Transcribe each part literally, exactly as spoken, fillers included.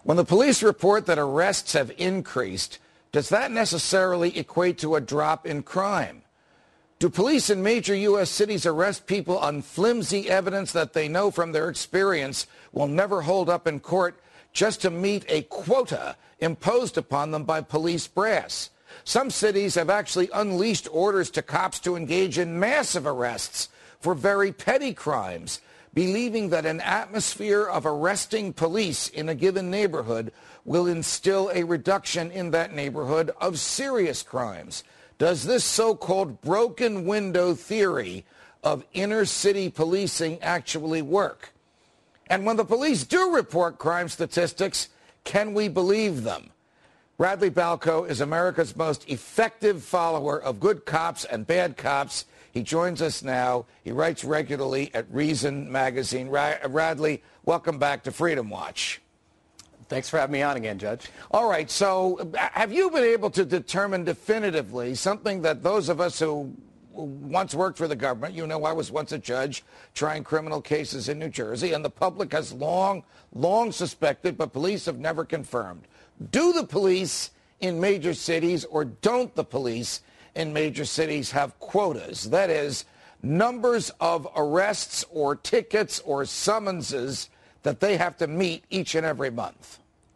When the police report that arrests have increased, does that necessarily equate to a drop in crime? Do police in major U S cities arrest people on flimsy evidence that they know from their experience will never hold up in court just to meet a quota imposed upon them by police brass? Some cities have actually unleashed orders to cops to engage in massive arrests for very petty crimes, believing that an atmosphere of arresting police in a given neighborhood will instill a reduction in that neighborhood of serious crimes. Does this so-called broken window theory of inner city policing actually work? And when the police do report crime statistics, can we believe them? Bradley Balco is America's most effective follower of good cops and bad cops. He joins us now. He writes regularly at Reason Magazine. Ra- Bradley, welcome back to Freedom Watch. Thanks for having me on again, Judge. All right. So have you been able to determine definitively something that those of us who once worked for the government, you know, I was once a judge trying criminal cases in New Jersey, and the public has long, long suspected, but police have never confirmed. Do the police in major cities or don't the police in major cities have quotas? That is, numbers of arrests or tickets or summonses that they have to meet each and every month?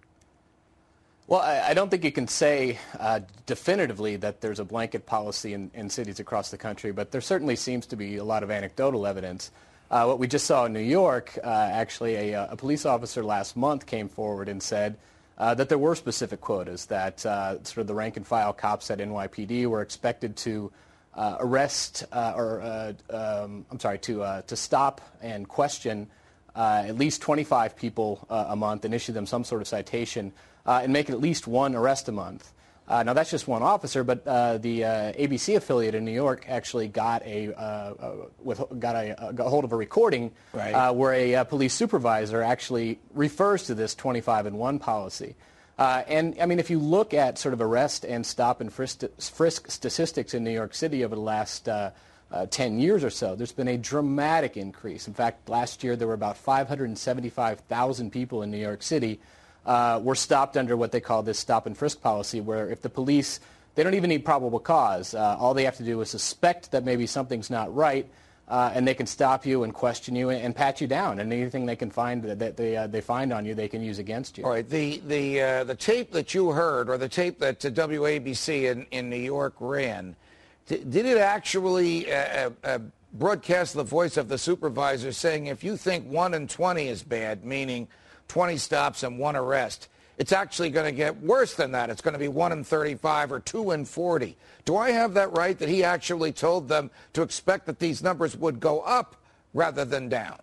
Well, I, I don't think you can say uh, definitively that there's a blanket policy in, in cities across the country, but there certainly seems to be a lot of anecdotal evidence. Uh, what we just saw in New York, uh, actually a, a police officer last month came forward and said uh, that there were specific quotas, that uh, sort of the rank and file cops at N Y P D were expected to uh, arrest uh, or, uh, um, I'm sorry, to, uh, to stop and question uh, at least twenty-five people uh, a month and issue them some sort of citation. Uh, and make it at least one arrest a month. Uh, now, that's just one officer, but uh, the uh, A B C affiliate in New York actually got a, uh, uh, with, got a, uh, got a hold of a recording right. uh, where a uh, police supervisor actually refers to this twenty-five and one policy. Uh, and, I mean, if you look at sort of arrest and stop and frisk, frisk statistics in New York City over the last uh, uh, ten years or so, there's been a dramatic increase. In fact, last year there were about five hundred seventy-five thousand people in New York City Uh, were stopped under what they call this stop and frisk policy, where if the police, they don't even need probable cause. Uh, all they have to do is suspect that maybe something's not right, uh, and they can stop you and question you and, and pat you down. And anything they can find that they uh, they find on you, they can use against you. All right. The the uh, the tape that you heard, or the tape that uh, W A B C in, in New York ran, d- did it actually uh, uh, broadcast the voice of the supervisor saying, if you think one in twenty is bad, meaning twenty stops and one arrest, it's actually going to get worse than that. It's going to be one in thirty-five or two in forty. Do I have that right, that he actually told them to expect that these numbers would go up rather than down?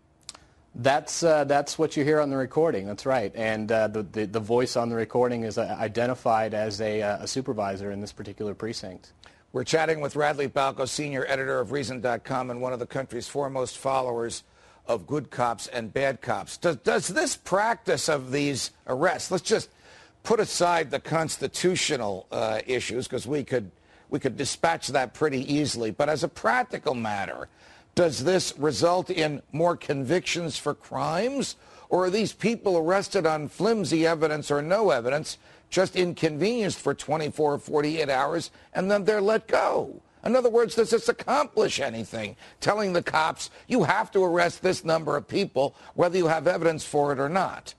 That's uh, that's what you hear on the recording. That's right. And uh, the, the, the voice on the recording is uh, identified as a, uh, a supervisor in this particular precinct. We're chatting with Bradley Balco, senior editor of Reason dot com and one of the country's foremost followers of good cops and bad cops. Does, does this practice of these arrests, let's just put aside the constitutional uh, issues, because we could we could dispatch that pretty easily, but as a practical matter, does this result in more convictions for crimes, or are these people arrested on flimsy evidence or no evidence, just inconvenienced for twenty-four or forty-eight hours, and then they're let go? In other words, does this accomplish anything, telling the cops you have to arrest this number of people, whether you have evidence for it or not?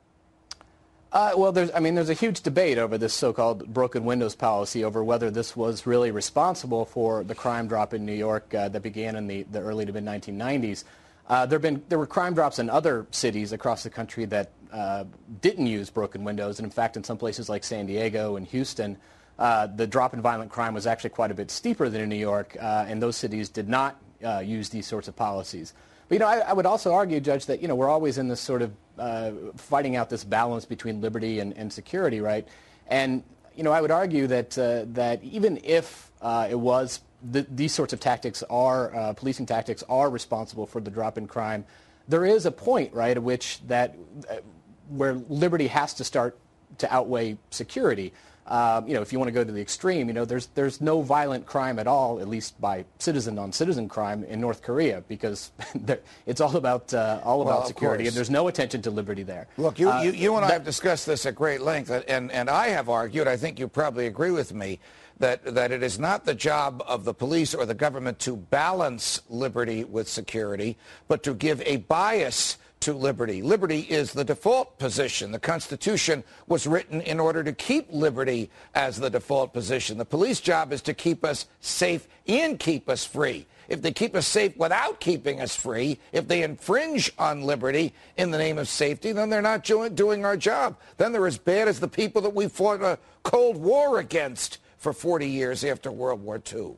Uh, well, there's, I mean, there's a huge debate over this so-called broken windows policy, over whether this was really responsible for the crime drop in New York uh, that began in the, the early to mid nineteen nineties. Uh, there, been, there were crime drops in other cities across the country that uh, didn't use broken windows, and in fact, in some places like San Diego and Houston, Uh, the drop in violent crime was actually quite a bit steeper than in New York, uh, and those cities did not uh, use these sorts of policies. But, you know, I, I would also argue, Judge, that, you know, we're always in this sort of uh, fighting out this balance between liberty and, and security, right? And, you know, I would argue that, uh, that even if uh, it was th- these sorts of tactics are, uh, policing tactics are responsible for the drop in crime, there is a point, right, at which that, uh, where liberty has to start to outweigh security. Um, you know, if you want to go to the extreme, you know, there's there's no violent crime at all, at least by citizen-on-citizen crime in North Korea, because it's all about uh, all about well, security, and there's no attention to liberty there. Look, you, uh, you, you and that, I have discussed this at great length, and, and I have argued, I think you probably agree with me, that, that it is not the job of the police or the government to balance liberty with security, but to give a bias to liberty. Liberty is the default position. The Constitution was written in order to keep liberty as the default position. The police job is to keep us safe and keep us free. If they keep us safe without keeping us free, if they infringe on liberty in the name of safety, then they're not doing our job. Then they're as bad as the people that we fought a Cold War against for forty years after World War Two.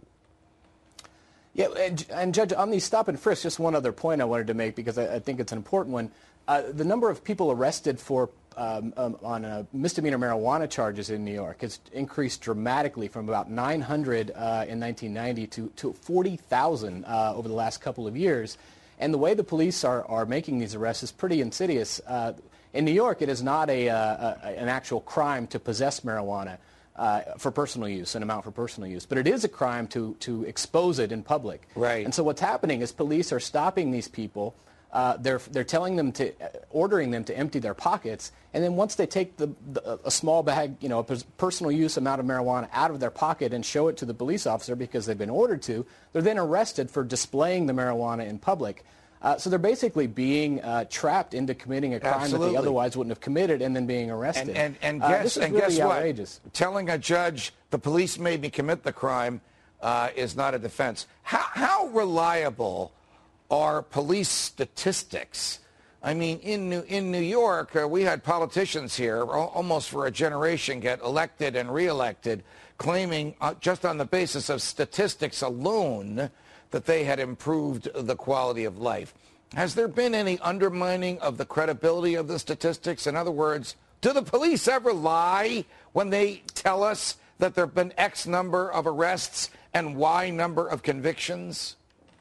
Yeah, and, and Judge, on these stop and frisk, just one other point I wanted to make, because I, I think it's an important one. Uh, the number of people arrested for um, um, on uh, misdemeanor marijuana charges in New York has increased dramatically from about nine hundred uh, in nineteen ninety to, to forty thousand uh, over the last couple of years. And the way the police are, are making these arrests is pretty insidious. Uh, in New York, it is not a, uh, a, an actual crime to possess marijuana Uh, for personal use, an amount for personal use. But it is a crime to, to expose it in public. Right. And so what's happening is police are stopping these people. Uh, they're, they're telling them to, uh, ordering them to empty their pockets. And then once they take the, the, a small bag, you know, a personal use amount of marijuana out of their pocket and show it to the police officer because they've been ordered to, they're then arrested for displaying the marijuana in public. Uh, so they're basically being uh, trapped into committing a crime Absolutely. that they otherwise wouldn't have committed and then being arrested. And, and, and uh, guess, this is and really guess outrageous. what? Telling a judge the police made me commit the crime uh, is not a defense. How, how reliable are police statistics? I mean, in New, in New York, uh, we had politicians here al- almost for a generation get elected and reelected, claiming uh, just on the basis of statistics alone that they had improved the quality of life. Has there been any undermining of the credibility of the statistics? In other words, do the police ever lie when they tell us that there have been X number of arrests and Y number of convictions?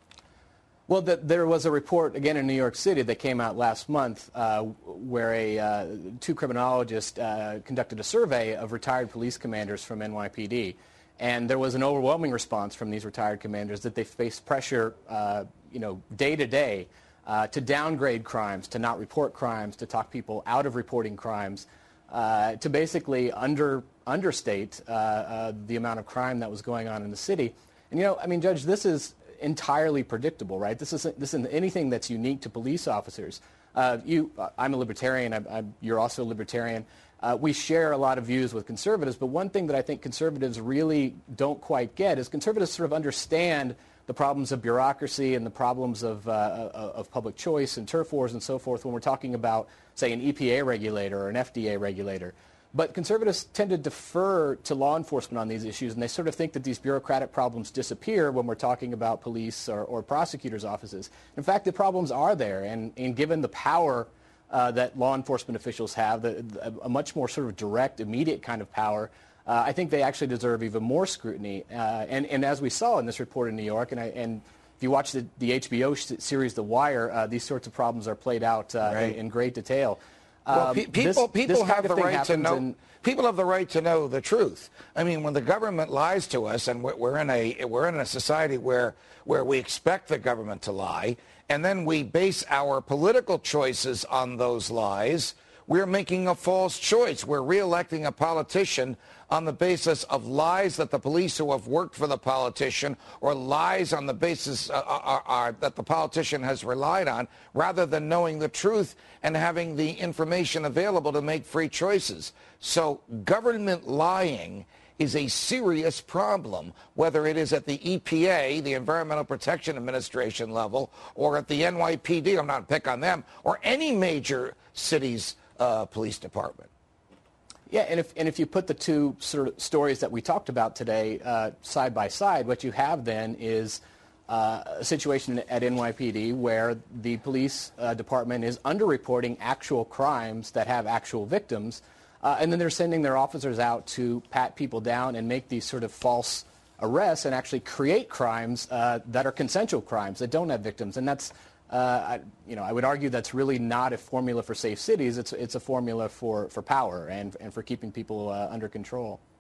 Well, the, there was a report, again, in New York City that came out last month uh, where a, uh, two criminologists uh, conducted a survey of retired police commanders from N Y P D. And there was an overwhelming response from these retired commanders that they faced pressure, uh, you know, day to day uh, to downgrade crimes, to not report crimes, to talk people out of reporting crimes, uh, to basically under understate uh, uh, the amount of crime that was going on in the city. And, you know, I mean, Judge, this is entirely predictable, right? This isn't, this isn't anything that's unique to police officers. Uh, you, uh, I'm a libertarian. I'm, I'm, you're also a libertarian. Uh, we share a lot of views with conservatives, but one thing that I think conservatives really don't quite get is conservatives sort of understand the problems of bureaucracy and the problems of, uh, of public choice and turf wars and so forth when we're talking about, say, an E P A regulator or an F D A regulator. But conservatives tend to defer to law enforcement on these issues, and they sort of think that these bureaucratic problems disappear when we're talking about police or, or prosecutors' offices. In fact, the problems are there, and, and given the power Uh, that law enforcement officials have, the, the, a much more sort of direct, immediate kind of power, uh, I think they actually deserve even more scrutiny. Uh, and, and as we saw in this report in New York, and, I, and if you watch the, the H B O series The Wire, uh, these sorts of problems are played out uh, right. in, in great detail. Well, um, pe- people, this, people this have kind of the thing right to know. in, People have the right to know the truth. I mean, when the government lies to us, and we're, we're in a we're in a society where where we expect the government to lie, and then we base our political choices on those lies, we're making a false choice. We're reelecting a politician on the basis of lies that the police who have worked for the politician, or lies on the basis uh, are, are, that the politician has relied on, rather than knowing the truth and having the information available to make free choices. So government lying is a serious problem, whether it is at the E P A, the Environmental Protection Administration level, or at the N Y P D, I'm not pick on them, or any major city's uh, police department. Yeah, and if, and if you put the two sort of stories that we talked about today uh, side by side, what you have then is uh, a situation at N Y P D where the police uh, department is underreporting actual crimes that have actual victims, uh, and then they're sending their officers out to pat people down and make these sort of false arrests and actually create crimes uh, that are consensual crimes that don't have victims. And that's, uh, I, you know, I would argue that's really not a formula for safe cities. It's, it's a formula for, for power and, and for keeping people uh, under control.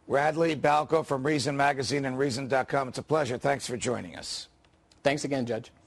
Radley Balko from Reason Magazine and Reason dot com. It's a pleasure. Thanks for joining us. Thanks again, Judge.